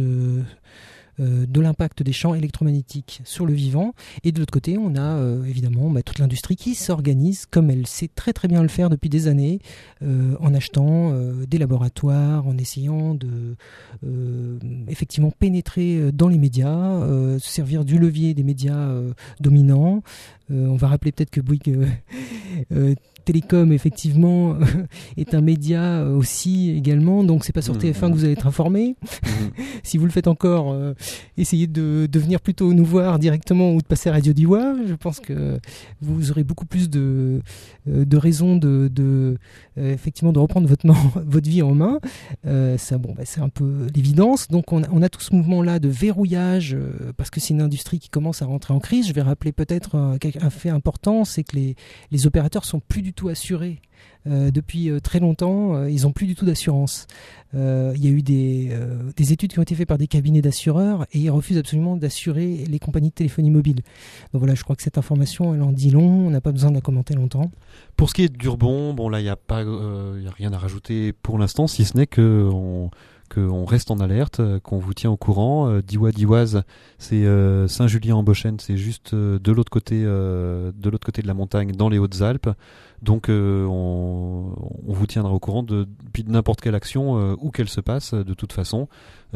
euh, de l'impact des champs électromagnétiques sur le vivant. Et de l'autre côté, on a euh, évidemment bah, toute l'industrie qui s'organise comme elle sait très très bien le faire depuis des années, euh, en achetant euh, des laboratoires, en essayant de euh, effectivement pénétrer dans les médias, euh, se servir du levier des médias euh, dominants. Euh, on va rappeler peut-être que Bouygues euh, euh, Télécom, effectivement, euh, est un média euh, aussi également, donc c'est pas sur T F un que vous allez être informé. Si vous le faites encore, euh, essayez de, de venir plutôt nous voir directement ou de passer à Radio Diois. Je pense que vous aurez beaucoup plus de, euh, de raisons de, de, euh, effectivement, de reprendre votre, votre vie en main. Euh, ça, bon, bah, c'est un peu l'évidence. Donc on a, on a tout ce mouvement-là de verrouillage, euh, parce que c'est une industrie qui commence à rentrer en crise. Je vais rappeler peut-être un, un fait important, c'est que les, les opérateurs sont plus du tout assurés. Euh, depuis euh, très longtemps, euh, ils n'ont plus du tout d'assurance. Euh, il y a eu des, euh, des études qui ont été faites par des cabinets d'assureurs et ils refusent absolument d'assurer les compagnies de téléphonie mobile. Donc voilà, je crois que cette information, elle en dit long, on n'a pas besoin de la commenter longtemps. Pour ce qui est de Durbon, bon là, il n'y a, euh, y a rien à rajouter pour l'instant, si ce n'est que on... qu'on reste en alerte, qu'on vous tient au courant. Euh, Diois Dioise, c'est euh, Saint-Julien-en-Beauchêne, c'est juste euh, de l'autre côté, euh, de l'autre côté de la montagne, dans les Hautes-Alpes. Donc euh, on, on vous tiendra au courant de, de n'importe quelle action, euh, où qu'elle se passe, de toute façon.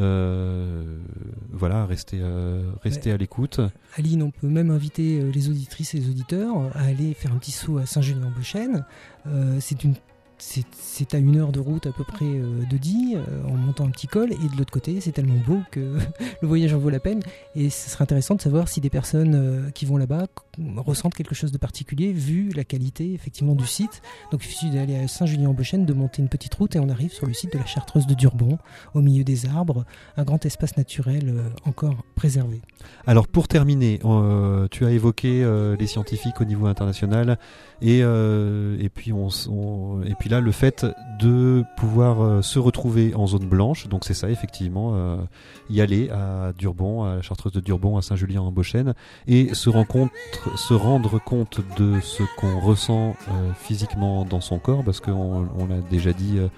Euh, voilà, restez, euh, restez ouais. à l'écoute. Aline, on peut même inviter les auditrices et les auditeurs à aller faire un petit saut à Saint-Julien-en-Beauchêne. Euh, c'est une C'est, c'est à une heure de route à peu près euh, de Die, euh, en montant un petit col, et de l'autre côté c'est tellement beau que le voyage en vaut la peine, et ce serait intéressant de savoir si des personnes euh, qui vont là-bas ressentent quelque chose de particulier vu la qualité effectivement du site. Donc il suffit d'aller à Saint-Julien-en-Beauchêne, de monter une petite route et on arrive sur le site de la Chartreuse de Durbon, au milieu des arbres, un grand espace naturel euh, encore préservé. Alors pour terminer, euh, tu as évoqué euh, les scientifiques au niveau international, et, euh, et puis on, on et puis là le fait de pouvoir euh, se retrouver en zone blanche, donc c'est ça effectivement, euh, y aller à Durbon, à la Chartreuse de Durbon, à Saint-Julien-en-Beauchêne, et se, rencontre, se rendre compte de ce qu'on ressent euh, physiquement dans son corps, parce qu'on on l'a déjà dit, euh,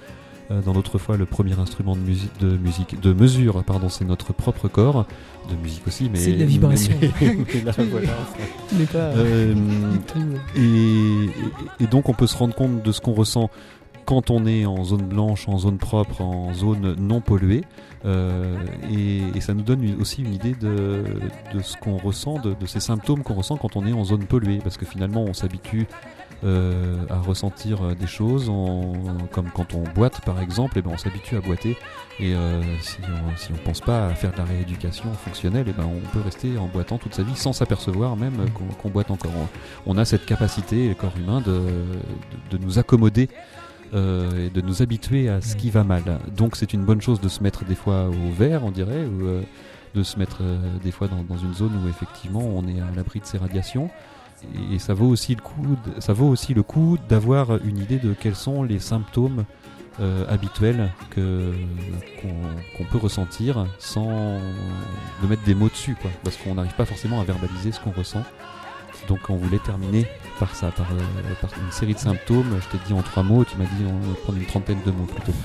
Euh, dans l'autre fois, le premier instrument de musique, de, musique, de mesure, pardon, c'est notre propre corps, de musique aussi, mais c'est de la vibration. Mais, mais là, voilà, mais pas, euh, et, et, et donc, on peut se rendre compte de ce qu'on ressent quand on est en zone blanche, en zone propre, en zone non polluée, euh, et, et ça nous donne une, aussi une idée de, de ce qu'on ressent, de, de ces symptômes qu'on ressent quand on est en zone polluée, parce que finalement on s'habitue euh, à ressentir des choses, en, comme quand on boite par exemple, et ben on s'habitue à boiter, et euh, si on si on pense pas à faire de la rééducation fonctionnelle, et ben on peut rester en boitant toute sa vie sans s'apercevoir même qu'on, qu'on boite encore. On, on a cette capacité, le corps humain, de, de, de nous accommoder Euh, et de nous habituer à ce qui va mal. Donc c'est une bonne chose de se mettre des fois au vert, on dirait, ou euh, de se mettre euh, des fois dans, dans une zone où effectivement on est à l'abri de ces radiations. Et, et ça vaut aussi le coup, de, ça vaut aussi le coup d'avoir une idée de quels sont les symptômes euh, habituels que, qu'on, qu'on peut ressentir sans de mettre des mots dessus, quoi, parce qu'on n'arrive pas forcément à verbaliser ce qu'on ressent. Donc on voulait terminer par ça, par, euh, par une série de symptômes. Je t'ai dit en trois mots, tu m'as dit on va prendre une trentaine de mots plutôt.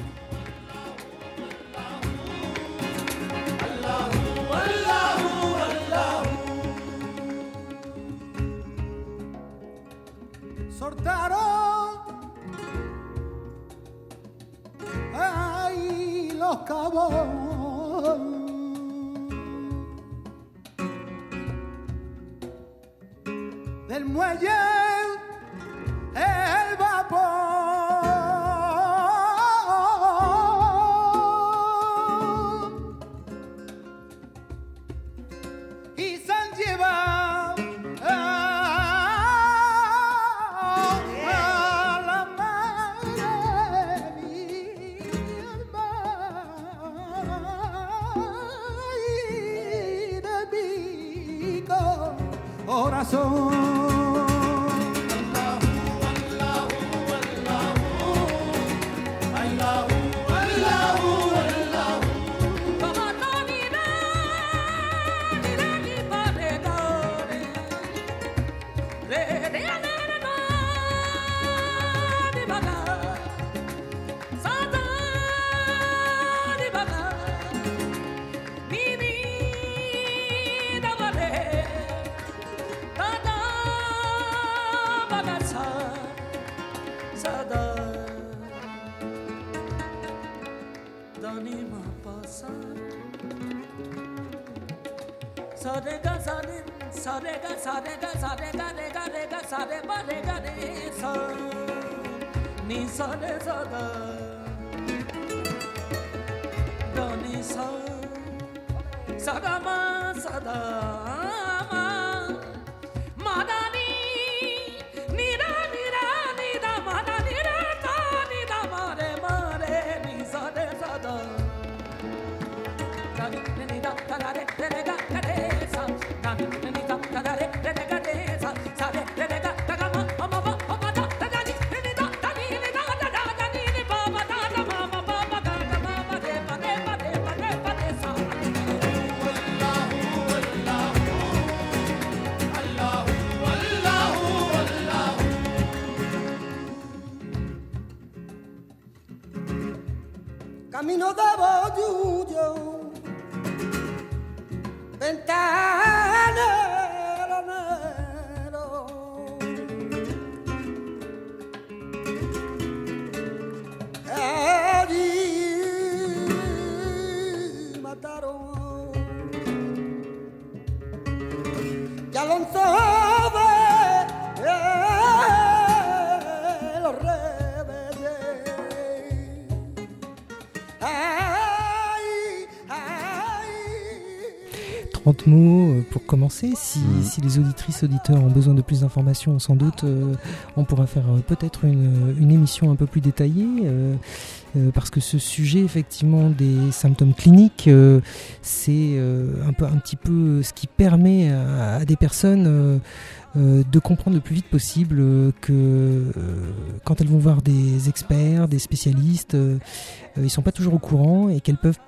Del muelle el vapor y se han llevado a, a la madre mi alma y de mi corazón. Sadega sadin, sadega sadega sadega dega dega sadega dega de sa ni sade sada da ni sa sagama sada ma madani ni da ni da ni da madani da ta ni da mare mare ni sade sada da ni ni da da da de de ga ga de Camino de Boyuyo, ventanero nero, allí mataron y Alonso de los rebeldes. trente mots pour commencer. Si, mmh. si les auditrices, auditeurs ont besoin de plus d'informations, sans doute, euh, on pourra faire euh, peut-être une, une émission un peu plus détaillée, euh, euh, parce que ce sujet, effectivement, des symptômes cliniques, euh, c'est euh, un, peu, un petit peu ce qui permet à, à des personnes euh, euh, de comprendre le plus vite possible euh, que euh, quand elles vont voir des experts, des spécialistes, euh, euh, ils ne sont pas toujours au courant et qu'elles peuvent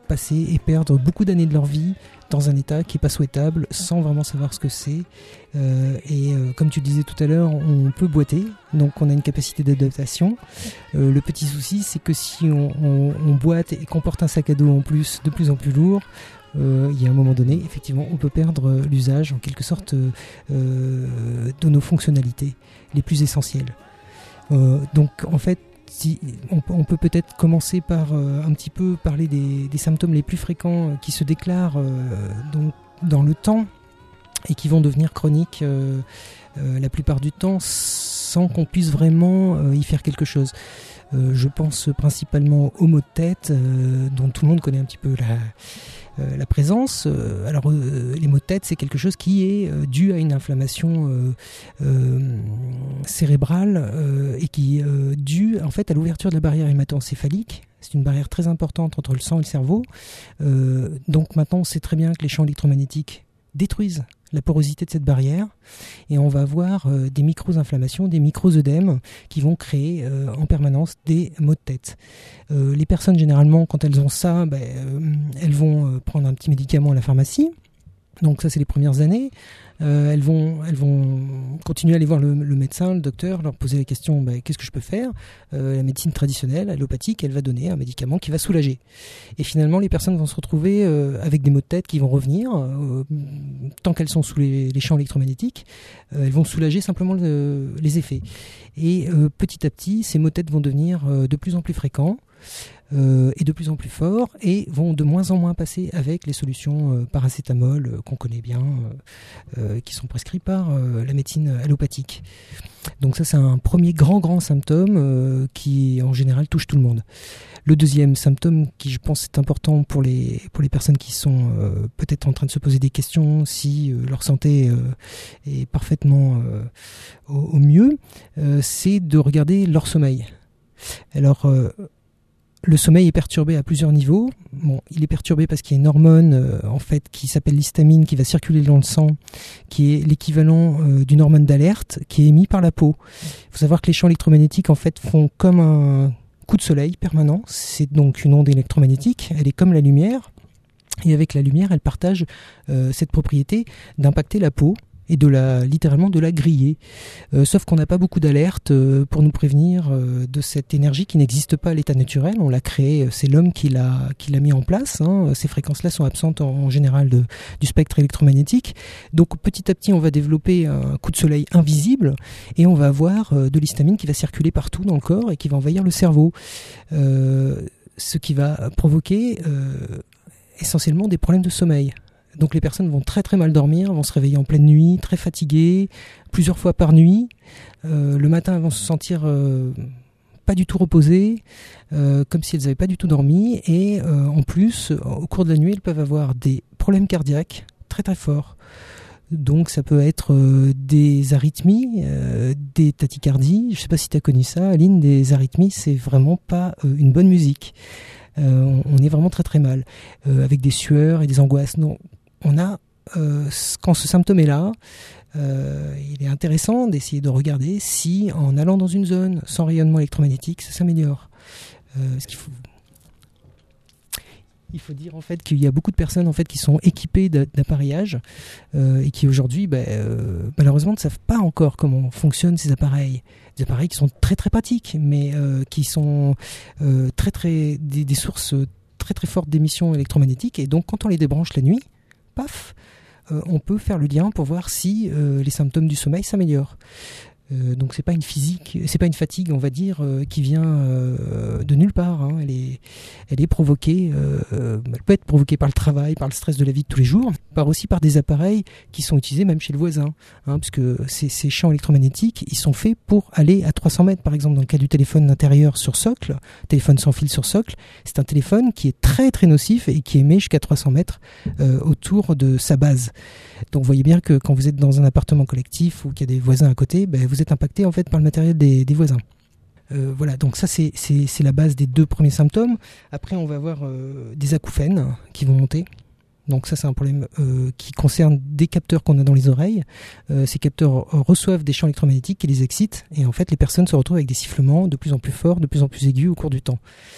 passer et perdre beaucoup d'années de leur vie dans un état qui n'est pas souhaitable, sans vraiment savoir ce que c'est. Euh, et euh, comme tu le disais tout à l'heure, on peut boiter, donc on a une capacité d'adaptation. Euh, le petit souci, c'est que si on, on, on boite et qu'on porte un sac à dos en plus, de plus en plus lourd, euh, il y a un moment donné, effectivement, on peut perdre l'usage, en quelque sorte, euh, de nos fonctionnalités les plus essentielles. Euh, donc, en fait, Si, on, on peut peut-être commencer par euh, un petit peu parler des, des symptômes les plus fréquents euh, qui se déclarent euh, donc, dans le temps et qui vont devenir chroniques euh, euh, la plupart du temps sans qu'on puisse vraiment euh, y faire quelque chose. Euh, je pense principalement aux maux de tête euh, dont tout le monde connaît un petit peu la, euh, la présence. Euh, alors euh, les maux de tête, c'est quelque chose qui est euh, dû à une inflammation euh, euh, cérébrale euh, et qui est euh, due en fait à l'ouverture de la barrière hémato-encéphalique. C'est une barrière très importante entre le sang et le cerveau. Euh, donc maintenant, on sait très bien que les champs électromagnétiques détruisent la porosité de cette barrière et on va avoir euh, des micro-inflammations, des micro-œdèmes qui vont créer euh, en permanence des maux de tête. Euh, les personnes généralement quand elles ont ça, ben, euh, elles vont euh, prendre un petit médicament à la pharmacie, donc ça c'est les premières années. Euh, elles, vont, elles vont continuer à aller voir le, le médecin, le docteur, leur poser la question bah, qu'est-ce que je peux faire. Euh, la médecine traditionnelle, allopathique, elle va donner un médicament qui va soulager. Et finalement, les personnes vont se retrouver euh, avec des maux de tête qui vont revenir. Euh, tant qu'elles sont sous les, les champs électromagnétiques, euh, elles vont soulager simplement le, les effets. Et euh, petit à petit, ces maux de tête vont devenir euh, de plus en plus fréquents. Euh, et de plus en plus forts et vont de moins en moins passer avec les solutions euh, paracétamol euh, qu'on connaît bien, euh, euh, qui sont prescrites par euh, la médecine allopathique. Donc ça c'est un premier grand grand symptôme euh, qui en général touche tout le monde. Le deuxième symptôme qui je pense est important pour les, pour les personnes qui sont euh, peut-être en train de se poser des questions si euh, leur santé euh, est parfaitement euh, au, au mieux, euh, c'est de regarder leur sommeil. Alors euh, le sommeil est perturbé à plusieurs niveaux. Bon, il est perturbé parce qu'il y a une hormone euh, en fait qui s'appelle l'histamine qui va circuler dans le sang, qui est l'équivalent euh, d'une hormone d'alerte qui est émise par la peau. Il faut savoir que les champs électromagnétiques en fait font comme un coup de soleil permanent. C'est donc une onde électromagnétique. Elle est comme la lumière et avec la lumière, elle partage euh, cette propriété d'impacter la peau et de la, littéralement de la griller. Euh, sauf qu'on n'a pas beaucoup d'alertes euh, pour nous prévenir euh, de cette énergie qui n'existe pas à l'état naturel. On l'a créée, c'est l'homme qui l'a, qui l'a mis en place. Hein. Ces fréquences-là sont absentes en, en général de, du spectre électromagnétique. Donc petit à petit, on va développer un coup de soleil invisible et on va avoir euh, de l'histamine qui va circuler partout dans le corps et qui va envahir le cerveau. Euh, ce qui va provoquer euh, essentiellement des problèmes de sommeil. Donc les personnes vont très très mal dormir, vont se réveiller en pleine nuit, très fatiguées, plusieurs fois par nuit. Euh, le matin, elles vont se sentir euh, pas du tout reposées, euh, comme si elles n'avaient pas du tout dormi. Et euh, en plus, au cours de la nuit, elles peuvent avoir des problèmes cardiaques très très forts. Donc ça peut être euh, des arythmies, euh, des tachycardies. Je ne sais pas si tu as connu ça, Aline, des arythmies, c'est vraiment pas euh, une bonne musique. Euh, on, on est vraiment très très mal, euh, avec des sueurs et des angoisses. Non. On a, euh, quand ce symptôme est là, euh, il est intéressant d'essayer de regarder si, en allant dans une zone sans rayonnement électromagnétique, ça s'améliore. Euh, ce qu'il faut, il faut dire en fait qu'il y a beaucoup de personnes en fait qui sont équipées d'appareillages euh, et qui aujourd'hui, bah, euh, malheureusement, ne savent pas encore comment fonctionnent ces appareils. Des appareils qui sont très très pratiques, mais euh, qui sont euh, très très des, des sources très très fortes d'émissions électromagnétiques. Et donc, quand on les débranche la nuit, paf, euh, on peut faire le lien pour voir si euh, les symptômes du sommeil s'améliorent. Euh, donc c'est pas une physique, c'est pas une fatigue, on va dire, euh, qui vient euh, de nulle part. Hein. Elle est, elle est provoquée. Euh, elle peut être provoquée par le travail, par le stress de la vie de tous les jours, par aussi par des appareils qui sont utilisés même chez le voisin, hein, parce que ces, ces champs électromagnétiques, ils sont faits pour aller à trois cents mètres, par exemple, dans le cas du téléphone intérieur sur socle, téléphone sans fil sur socle. C'est un téléphone qui est très très nocif et qui émet jusqu'à trois cents mètres euh, autour de sa base. Donc vous voyez bien que quand vous êtes dans un appartement collectif ou qu'il y a des voisins à côté, ben, vous êtes impacté en fait par le matériel des, des voisins. Euh, voilà, donc ça c'est, c'est, c'est la base des deux premiers symptômes. Après on va avoir euh, des acouphènes qui vont monter. Donc ça c'est un problème euh, qui concerne des capteurs qu'on a dans les oreilles. Euh, ces capteurs reçoivent des champs électromagnétiques qui les excitent et en fait les personnes se retrouvent avec des sifflements de plus en plus forts, de plus en plus aigus au cours du temps.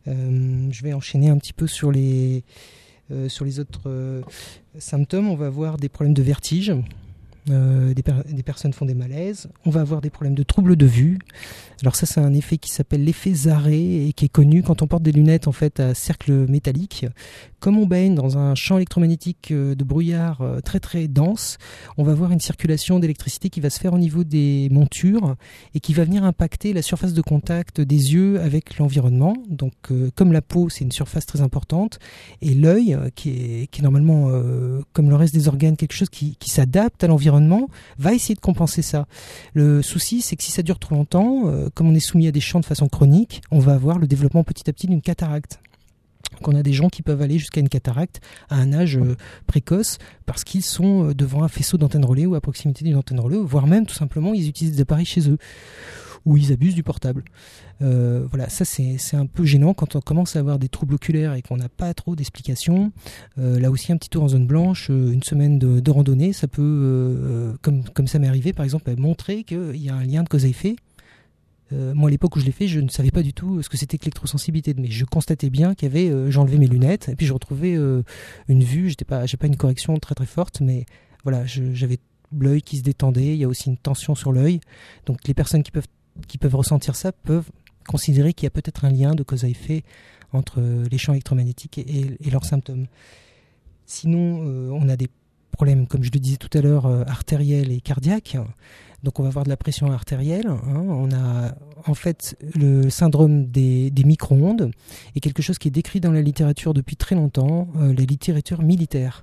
Euh, je vais enchaîner un petit peu sur les, euh, sur les autres euh, symptômes. On va avoir des problèmes de vertige. Euh, des, per- des personnes font des malaises. On va avoir des problèmes de troubles de vue. Alors ça, c'est un effet qui s'appelle l'effet Zaré et qui est connu quand on porte des lunettes en fait à cercle métallique. Comme on baigne dans un champ électromagnétique de brouillard très très dense, on va avoir une circulation d'électricité qui va se faire au niveau des montures et qui va venir impacter la surface de contact des yeux avec l'environnement. Donc euh, comme la peau, c'est une surface très importante, et l'œil, qui est, qui est normalement, euh, comme le reste des organes, quelque chose qui, qui s'adapte à l'environnement, va essayer de compenser ça. Le souci, c'est que si ça dure trop longtemps, euh, comme on est soumis à des champs de façon chronique, on va avoir le développement petit à petit d'une cataracte. Donc on a des gens qui peuvent aller jusqu'à une cataracte à un âge euh, précoce parce qu'ils sont euh, devant un faisceau d'antenne relais ou à proximité d'une antenne relais, voire même tout simplement ils utilisent des appareils chez eux ou ils abusent du portable. Euh, voilà, ça c'est, c'est un peu gênant quand on commence à avoir des troubles oculaires et qu'on n'a pas trop d'explications. Euh, là aussi un petit tour en zone blanche, euh, une semaine de, de randonnée, ça peut, euh, comme, comme ça m'est arrivé par exemple, montrer qu'il y a un lien de cause à effet. Euh, moi à l'époque où je l'ai fait, je ne savais pas du tout ce que c'était que l'électrosensibilité, mais je constatais bien qu'il y avait, euh, j'enlevais mes lunettes et puis je retrouvais euh, une vue. J'étais pas, j'ai pas une correction très très forte, mais voilà, je, j'avais l'œil qui se détendait. Il y a aussi une tension sur l'œil. Donc les personnes qui peuvent qui peuvent ressentir ça peuvent considérer qu'il y a peut-être un lien de cause à effet entre les champs électromagnétiques et, et, et leurs symptômes. Sinon, euh, on a des problèmes, comme je le disais tout à l'heure, euh, artériels et cardiaques. Donc on va avoir de la pression artérielle, hein. On a en fait le syndrome des, des micro-ondes, et quelque chose qui est décrit dans la littérature depuis très longtemps, euh, la littérature militaire.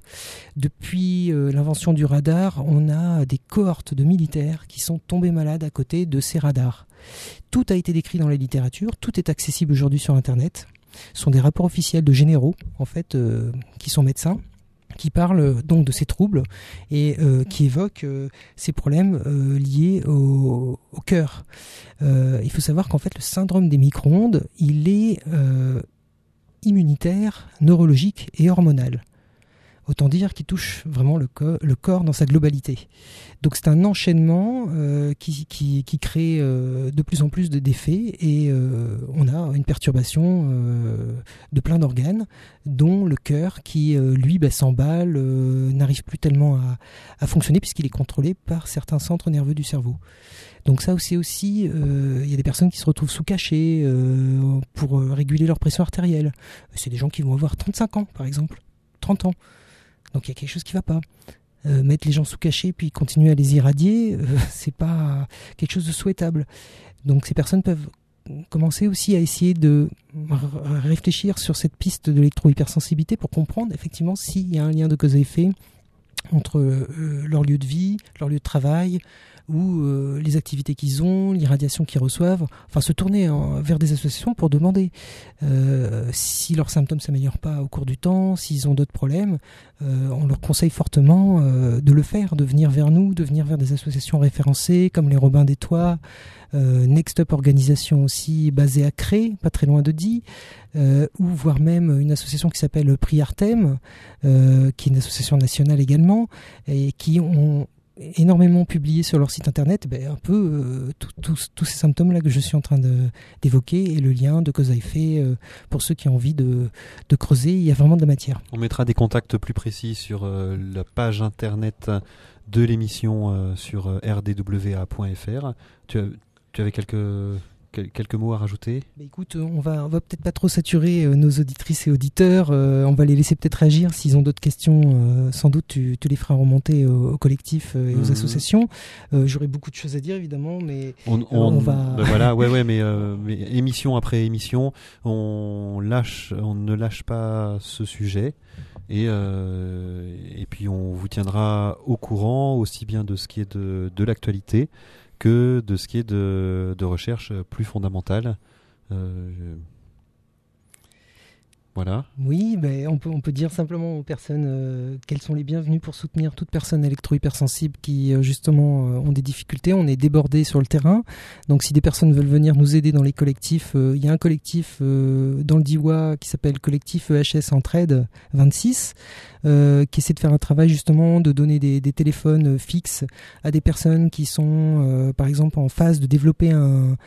Depuis euh, l'invention du radar, on a des cohortes de militaires qui sont tombés malades à côté de ces radars. Tout a été décrit dans la littérature, tout est accessible aujourd'hui sur Internet. Ce sont des rapports officiels de généraux, en fait, euh, qui sont médecins, qui parle donc de ces troubles et euh, qui évoque euh, ces problèmes euh, liés au, au cœur. Euh, il faut savoir qu'en fait le syndrome des micro-ondes, il est euh, immunitaire, neurologique et hormonal. Autant dire qu'il touche vraiment le, co- le corps dans sa globalité. Donc c'est un enchaînement euh, qui, qui, qui crée euh, de plus en plus de d'effets, et euh, on a une perturbation euh, de plein d'organes, dont le cœur qui, euh, lui, bah, s'emballe, euh, n'arrive plus tellement à, à fonctionner puisqu'il est contrôlé par certains centres nerveux du cerveau. Donc ça aussi, aussi, euh, il y a des personnes qui se retrouvent sous cachet euh, pour euh, réguler leur pression artérielle. C'est des gens qui vont avoir trente-cinq ans, par exemple, trente ans. Donc il y a quelque chose qui ne va pas. Euh, mettre les gens sous cachet puis continuer à les irradier, euh, c'est pas quelque chose de souhaitable. Donc ces personnes peuvent commencer aussi à essayer de r- réfléchir sur cette piste de l'électro-hypersensibilité pour comprendre effectivement s'il y a un lien de cause à effet entre euh, leur lieu de vie, leur lieu de travail, ou euh, les activités qu'ils ont, l'irradiation qu'ils reçoivent, enfin se tourner en, vers des associations pour demander euh, si leurs symptômes ne s'améliorent pas au cours du temps, s'ils ont d'autres problèmes. Euh, on leur conseille fortement euh, de le faire, de venir vers nous, de venir vers des associations référencées comme les Robins des Toits, euh, Next Up Organisation aussi basée à Cré, pas très loin de Die, euh, ou voire même une association qui s'appelle Priartem, euh, qui est une association nationale également, et qui ont énormément publié sur leur site internet ben, un peu euh, tous ces symptômes là que je suis en train de, d'évoquer, et le lien de cause à effet euh, pour ceux qui ont envie de, de creuser. Il y a vraiment de la matière. On mettra des contacts plus précis sur euh, la page internet de l'émission euh, sur euh, r d w a point f r. Tu, as, tu avais quelques quelques mots à rajouter? Bah écoute, on va, on va peut-être pas trop saturer euh, nos auditrices et auditeurs. Euh, on va les laisser peut-être agir. S'ils ont d'autres questions, euh, sans doute tu, tu les feras remonter au, au collectif euh, et aux mmh. associations. Euh, j'aurais beaucoup de choses à dire évidemment, mais on, on, on va. Ben voilà, ouais, ouais, mais, euh, mais émission après émission, on lâche, on ne lâche pas ce sujet. Et, euh, et puis on vous tiendra au courant aussi bien de ce qui est de, de l'actualité que de ce qui est de, de recherche plus fondamentale. Euh, voilà. Oui, ben on peut, on peut dire simplement aux personnes euh, qu'elles sont les bienvenues pour soutenir toute personne électro-hypersensible qui euh, justement euh, ont des difficultés. On est débordés sur le terrain. Donc si des personnes veulent venir nous aider dans les collectifs, il euh, y a un collectif euh, dans le Diois qui s'appelle Collectif E H S Entraide vingt-six, euh, qui essaie de faire un travail justement de donner des, des téléphones fixes à des personnes qui sont euh, par exemple en phase de développer un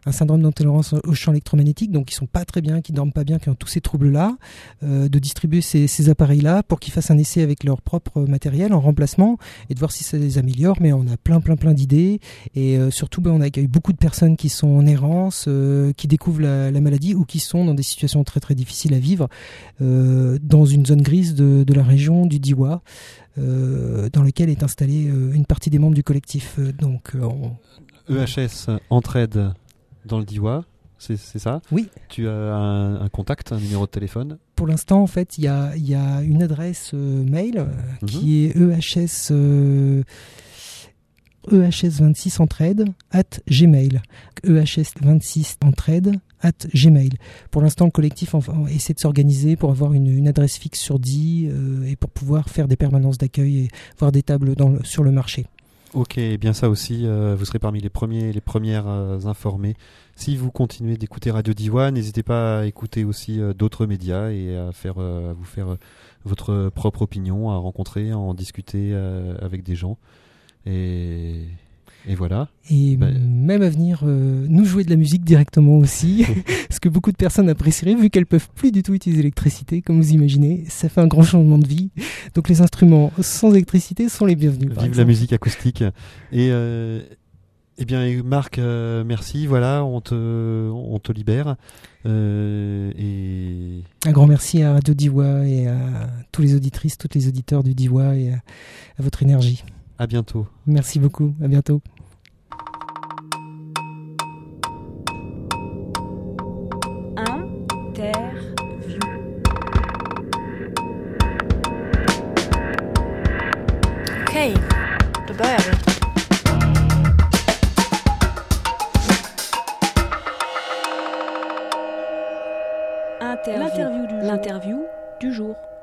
un syndrome d'intolérance au champ électromagnétique, donc qui sont pas très bien, qui dorment pas bien, qui ont tous ces troubles-là, euh, de distribuer ces, ces appareils-là pour qu'ils fassent un essai avec leur propre matériel en remplacement et de voir si ça les améliore. Mais on a plein, plein, plein d'idées et euh, surtout, ben, on accueille beaucoup de personnes qui sont en errance, euh, qui découvrent la, la maladie ou qui sont dans des situations très, très difficiles à vivre euh, dans une zone grise de, de la région du Diois. Euh, dans lequel est installée euh, une partie des membres du collectif. Euh, donc, euh, on... E H S Entraide dans le Diois, c'est, c'est ça ? Oui. Tu as un, un contact, un numéro de téléphone ? Pour l'instant, en fait, il y a, y a une adresse euh, mail euh, mm-hmm. qui est E H S euh, E H S vingt-six entraide at gmail. E H S vingt-six entraide at gmail. Pour l'instant, le collectif enfin, essaie de s'organiser pour avoir une, une adresse fixe sur dix euh, et pour pouvoir faire des permanences d'accueil et voir des tables dans le, sur le marché. Ok, bien ça aussi, euh, vous serez parmi les premiers, les premières euh, informées. Si vous continuez d'écouter Radio Diois, n'hésitez pas à écouter aussi euh, d'autres médias et à, faire, euh, à vous faire euh, votre propre opinion, à rencontrer, à en discuter euh, avec des gens. Et... Et voilà. Et bah... même à venir euh, nous jouer de la musique directement aussi, ce que beaucoup de personnes apprécieraient vu qu'elles peuvent plus du tout utiliser l'électricité, comme vous imaginez. Ça fait un grand changement de vie. Donc les instruments sans électricité sont les bienvenus. Vive la musique acoustique. Et euh, eh bien Marc, euh, merci. Voilà, on te, on te libère. Euh, et un grand merci à Radio Diois et à tous les auditrices, tous les auditeurs du Diois et à, à votre énergie. À bientôt. Merci beaucoup. À bientôt. Interview. Okej, då börjar vi. Interview. L'interview du, l'interview du jour.